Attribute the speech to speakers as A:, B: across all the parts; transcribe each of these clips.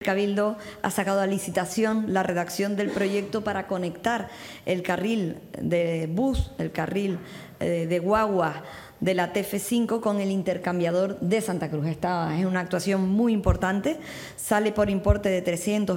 A: Cabildo ha sacado a licitación la redacción del proyecto para conectar el carril de bus, el carril de guagua de la TF5 con el intercambiador de Santa Cruz. Esta es una actuación muy importante, sale por importe de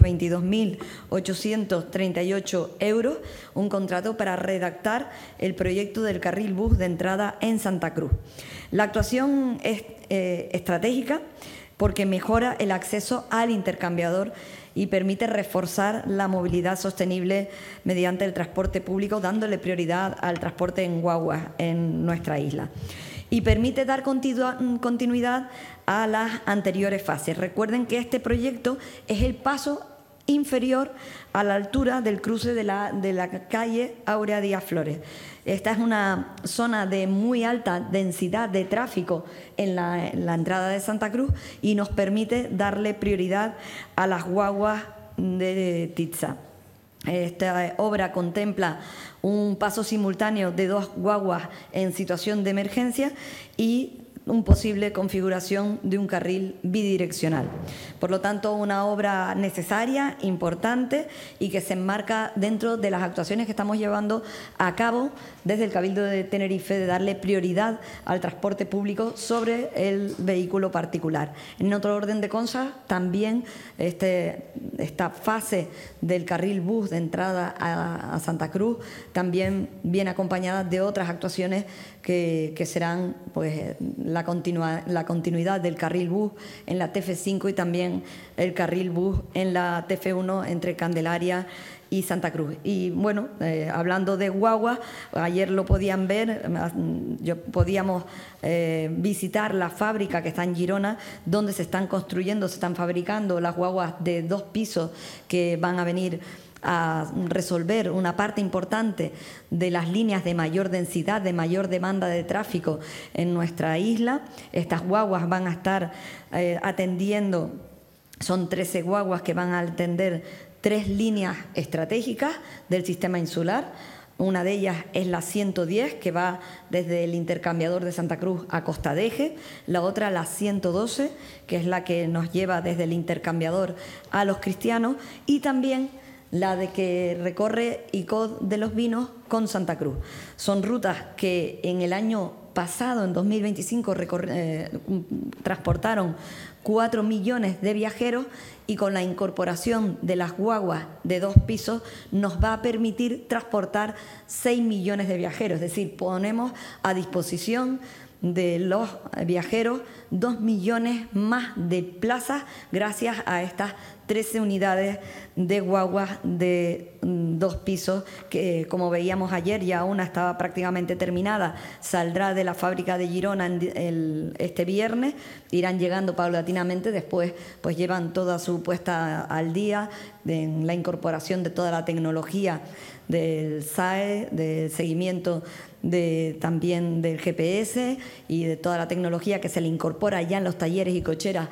A: 322.838 euros, un contrato para redactar el proyecto del carril bus de entrada en Santa Cruz. La actuación es estratégica porque mejora el acceso al intercambiador y permite reforzar la movilidad sostenible mediante el transporte público, dándole prioridad al transporte en guaguas en nuestra isla. Y permite dar continuidad a las anteriores fases. Recuerden que este proyecto es el paso inferior a la altura del cruce de la calle Áurea Díaz Flores. Esta es una zona de muy alta densidad de tráfico en la entrada de Santa Cruz y nos permite darle prioridad a las guaguas de Titsa. Esta obra contempla un paso simultáneo de 2 guaguas en situación de emergencia y una posible configuración de un carril bidireccional. Por lo tanto, una obra necesaria, importante y que se enmarca dentro de las actuaciones que estamos llevando a cabo desde el Cabildo de Tenerife de darle prioridad al transporte público sobre el vehículo particular. En otro orden de cosas, también esta fase del carril bus de entrada a Santa Cruz también viene acompañada de otras actuaciones que serán pues la continuidad del carril bus en la TF5 y también el carril bus en la TF1 entre Candelaria y Santa Cruz. Y bueno, hablando de guagua, ayer lo podían ver, podíamos visitar la fábrica que está en Girona, donde se están construyendo, se están fabricando las guaguas de 2 pisos que van a venir a resolver una parte importante de las líneas de mayor densidad, de mayor demanda de tráfico en nuestra isla. Estas guaguas van a estar atendiendo, son 13 guaguas que van a atender 3 líneas estratégicas del sistema insular. Una de ellas es la 110, que va desde el intercambiador de Santa Cruz a Costa de Eje. La otra, la 112, que es la que nos lleva desde el intercambiador a Los Cristianos. Y también la de que recorre ICOD de los Vinos con Santa Cruz. Son rutas que en el año pasado, en 2025, transportaron 4 millones de viajeros y con la incorporación de las guaguas de 2 pisos nos va a permitir transportar 6 millones de viajeros. Es decir, ponemos a disposición de los viajeros 2 millones más de plazas gracias a estas 13 unidades de guaguas de 2 pisos que, como veíamos ayer, ya una estaba prácticamente terminada, saldrá de la fábrica de Girona este viernes, irán llegando paulatinamente, después pues llevan toda su puesta al día en la incorporación de toda la tecnología del SAE, del seguimiento también del GPS y de toda la tecnología que se le incorpora ya en los talleres y cocheras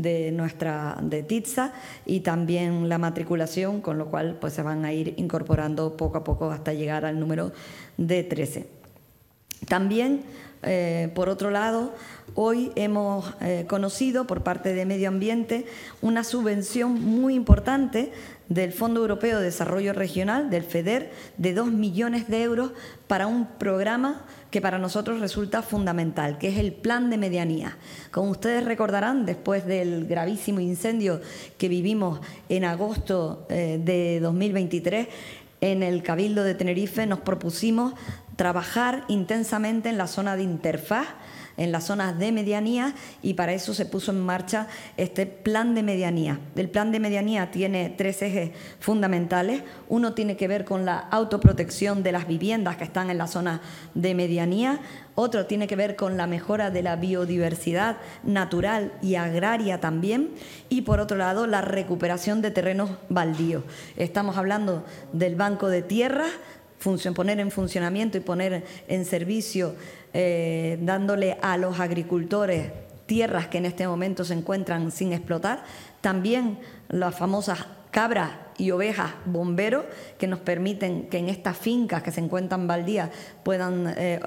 A: de Titsa, y también la matriculación, con lo cual pues se van a ir incorporando poco a poco hasta llegar al número de 13. También, por otro lado, hoy hemos conocido por parte de Medio Ambiente una subvención muy importante del Fondo Europeo de Desarrollo Regional, del FEDER, de 2 millones de euros para un programa que para nosotros resulta fundamental, que es el Plan de Medianía. Como ustedes recordarán, después del gravísimo incendio que vivimos en agosto de 2023, en el Cabildo de Tenerife nos propusimos trabajar intensamente en la zona de interfaz, en las zonas de medianía, y para eso se puso en marcha este plan de medianía. El plan de medianía tiene 3 ejes fundamentales. Uno tiene que ver con la autoprotección de las viviendas que están en la zona de medianía. Otro tiene que ver con la mejora de la biodiversidad natural y agraria también. Y por otro lado, la recuperación de terrenos baldíos. Estamos hablando del banco de tierras, poner en funcionamiento y poner en servicio, dándole a los agricultores tierras que en este momento se encuentran sin explotar. También las famosas cabras y ovejas bomberos que nos permiten que en estas fincas que se encuentran baldías puedan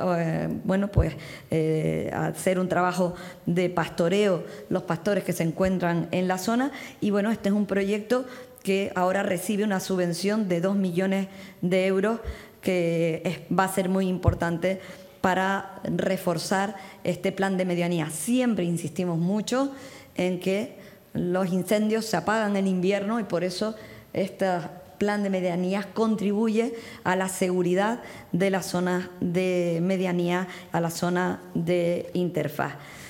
A: hacer un trabajo de pastoreo los pastores que se encuentran en la zona. Y bueno, este es un proyecto que ahora recibe una subvención de 2 millones de euros que va a ser muy importante para reforzar este plan de medianía. Siempre insistimos mucho en que los incendios se apagan en invierno y por eso este plan de medianías contribuye a la seguridad de las zonas de medianía, a la zona de interfaz.